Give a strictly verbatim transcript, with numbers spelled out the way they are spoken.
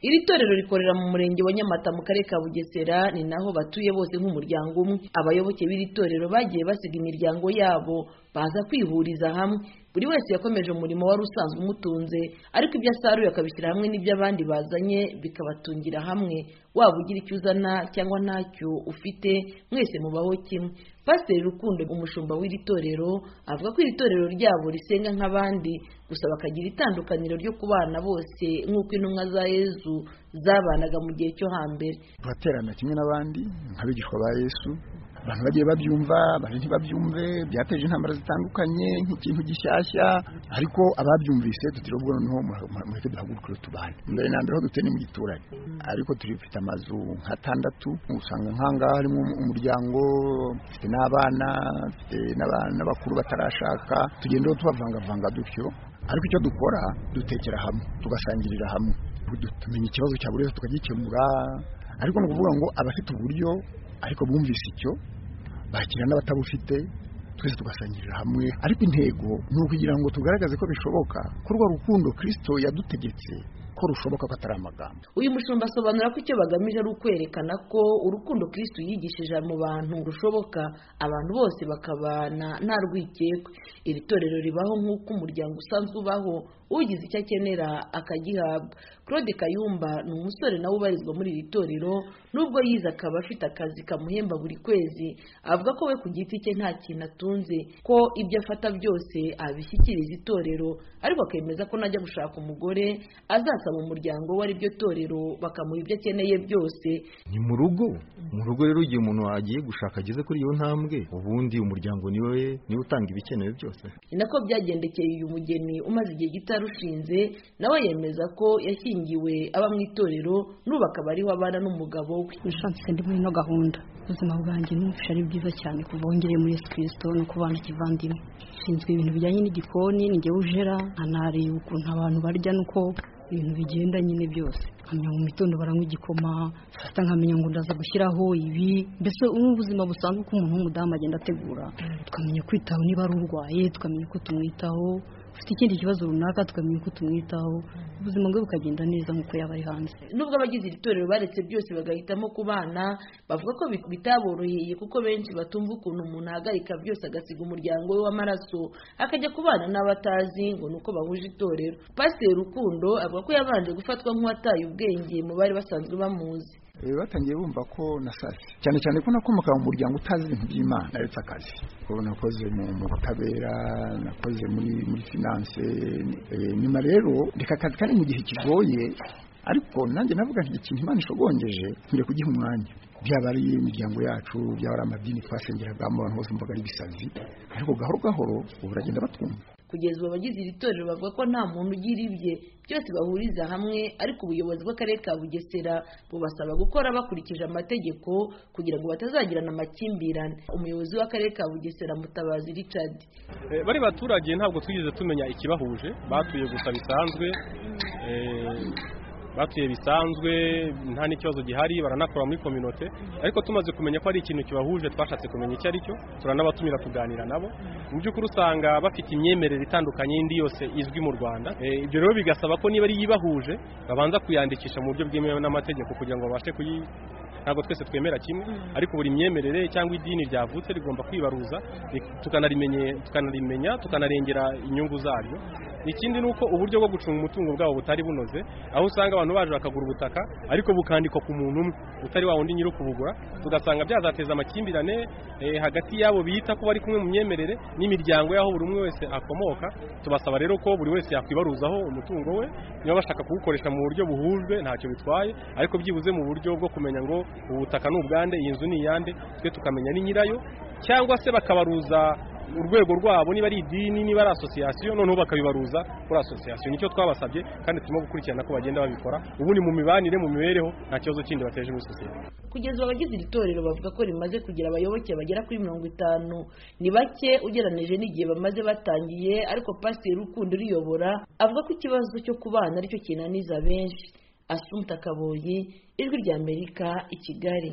Iri torero rikorera mu murenge wa Nyamata mu karere ka Bugesera, ni naho batuye bose nk'umuryango umwe. Abayoboke b'iri torero bagiye basiga imiryango yabo baza kwihuriza hamwe. Buri wese yakomeje umurimo wari usanzwe umutunze, ariko ibyo asaruye akabishyira hamwe n'ibyo abandi bazanye bikabatungira hamwe. Waba ugira icyo uzana cyangwa ntacyo ufite, mwese mubaho kimwe. Pasiteri Rukundo, umushumba w'iri torero, avuga ko iri torero ryabo risenga nk'abandi, gusa bakagira itandukaniro ryo kubana bose nk'uko intumwa za Yesu zabanaga mu gihe cyo hambere. Baterana kimwe n'abandi nk'abigishwa ba Yesu, abantu bagiye babyumva, abandi ntibabyumve, byateje intambara zitandukanye nk'ikintu gishyashya, ariko ababyumvise tutiriwe ubwo noneho mureke duhagurukire tubane. Mbere na mbere ho dutene mu giturage, ariko turifite amazu nk'atandatu, usanga nk'ahangaha harimo umuryango, ufite n'abana, ufite n'abana bakuru batarashaka, tugenda tubavangavanga dutyo, ariko icyo dukora dutekera hamwe, tugasangirira hamwe, tumenya ikibazo cya buri wese tukagikemura. Ariko ni ukuvuga ngo abafite uburyo ariko bumvise icyo bakira n'abatabufite, twese tugasangirira hamwe. Ariko intego ni ukugira ngo tugaragaze ko bishoboka, ko rwa rukundo Kristo yadutegetse ko rushoboka ko atari amagambo. Uyu mushumba asobanura ko icyo bagamije ari ukwerekana ko urukundo Kristo yigishije mu bantu rushoboka, abantu bose bakabana nta rwikekwe. Iri torero ribaho nk'uko umuryango usanzwe ubaho, ugize icyo akenera akagihabwa. Claude Kayumba ni umusore nawe ubarizwa muri iri torero, nubwo yize akaba afite akazi kamuhemba buri kwezi. Avuga ko we ku giti cye nta kintu atunze, ko ibyo afata byose abishyikiriza itorero, ariko akemeza ko najya gushaka umugore azasaba umuryango we ari byo torero bakamuha ibyo akeneye byose. Ni mu rugo mu rugo rero igihe umuntu agiye gushaka ageze kuri iyo ntambwe, ubundi umuryango niwe niwe utanga ibikenewe byose. Ni nako byagendekeye uyu mugeni umaze igihe gitarushinze, nawe yemeza ko yashyingiwe aba mu itorero, n'ubu akaba ariho abana n'umugabo we. Nishatse ndi muri no gahunda, ubuzima bwanjye numvisha ari bwiza cyane kuva wongereye muri Yesu Kristo no kubana kivandimwe. Shinzwe ibintu bijyanye n'igikoni, ninjye ujera, anareba ukuntu abantu barya nuko ibintu bigenda nyine byose. Nkamenya mu mitondo baranywa igikoma, fasta nkamenya ngo ndaza gushyiraho ibi, mbese ubuzima busanzwe ko umuntu w'umudamu agenda ategura. Tukamenya kwitaho niba ari urwaye, tukamenya ko tumwitaho, ufite ikindi kibazo runaka tukamenya ko tumwitaho, ubuzima bwe bukagenda neza nk'uko yaba ari hanze. Nubwo abagize iri torero baretse byose bagahitamo kubana, bavuga ko bitaboroheye kuko benshi batumva ukuntu umuntu ahagarika byose agasiga umuryango we w'amaraso akajya kubana n'abatazi ngo nuko bahuje itorero. Pasiteri Rukundo avuga ko yabanje gufatwa nk'uwataye ubwenge mu bari basanzwe bamuzi. Batangiye bumva ko nasasi cyane cyane ko nakomoka mu muryango utazi ibintu by'Imana, naretse akazi ko nakoze mu butabera, nakoze muri muri finance. Nyuma rero reka akazi kari mu gihe kigoye, ariko nanjye navuga nti ikintu Imana ishogongeje nkwiye kugiha umwanya. Byaba ari imiryango yacu, byaba ari amadini twasengeragamo, abantu bose mvuga ari bisazi, ariko gahoro gahoro ubu uragenda batwumva. Kugeza ubu abagize iri torero bavuga ko nta muntu ugira ibye, byose bahuriza hamwe, ariko ubuyobozi bw'akarere ka Bugesera bubasaba gukora bakurikije amategeko kugira ngo batazagirana amakimbirane. Umuyobozi w'akarere ka Bugesera Mutabazi Richard: bari baturage ntabwo twigeze tumenya ikibahuje, batuye gusa bisanzwe, batuye bisanzwe nta n'ikibazo gihari, baranakora muri community, ariko tumaze kumenya ko ari ikintu kibahuje twashatse kumenya icyo ari cyo, turanabatumira kuganira nabo. Mu by'ukuri usanga bafite imyemerere itandukanye indi yose izwi mu Rwanda. Ibyo rero bigasaba ko niba ari yibahuje babanza kuyandikisha mu buryo bwemewe n'amategeko kugira ngo babashe kuyi ntabwo twese twemera kimwe, ariko buri myemerere cyangwa idini ryavutse rigomba kwibaruza tukanarimenye tukanarimenya tukanarengera inyungu zaryo. Ikindi nuko uburyo bwo gucunga umutungo bwabo butari bunoze, aho usanga abantu baje bakagura ubutaka ariko bukandikwa ku muntu umwe utari wa wundi nyiri kubugura, tugasanga byazateza amakimbirane eh, hagati yabo bita ko bari kumwe mu myemerere n'imiryango yaho buri umwe wese akomoka. Tubasaba rero ko buri wese yakwibaruzaho umutungo we, niba bashaka kuwukoresha mu buryo buhujwe ntacyo bitwaye, ariko byibuze mu buryo bwo kumenya ngo ubutaka n'ubwande, iyi nzu ni iyande, twe tukamenya ni nyirayo, cyangwa se bakabaruza urwego rwabo niba ari idini niba ari association, noneho bakabibaruza kuri association. Nicyo twabasabye kandi turimo gukurikirana ko bagenda babikora. Ubu ni mu mibanire mu mibereho nta kibazo kindi bateje muri sosiyete. Kugeza abagize iri torero bavuga ko rimaze kugira abayoboke bagera kuri mirongo itanu. Ni bake ugeranije n'igihe bamaze batangiye, ariko Pasiteri Rukundo riyobora avuga ko ikibazo cyo kubana aricyo kinaniza benshi. Assumpta Kaboyi, Ijwi ry'Amerika, i Kigali.